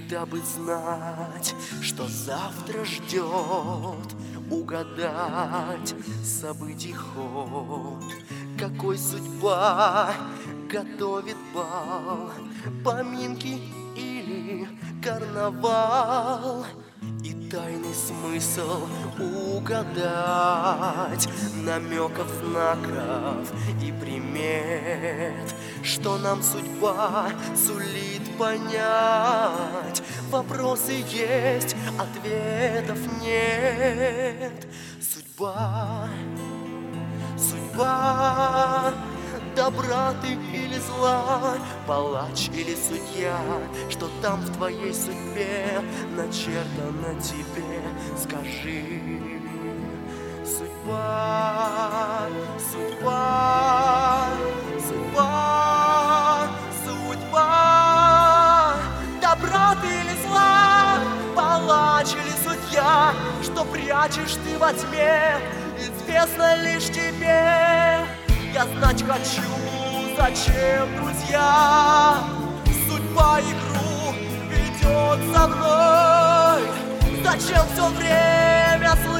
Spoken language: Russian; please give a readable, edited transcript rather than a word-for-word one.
дабы знать, что завтра ждет, угадать событий ход, какой судьба готовит бал, поминки или карнавал. И тайный смысл угадать, намеков, знаков и примет, что нам судьба сулит понять. Вопросы есть, ответов нет. Судьба, судьба, добра ты или зла, палач или судья, что там в твоей судьбе начертано тебе, скажи. Судьба, судьба, судьба, судьба, добра ты или зла, палач или судья, что прячешь ты во тьме, известно лишь тебе. Я знать хочу, зачем, друзья, судьба игру ведет со мной. Зачем все время слышать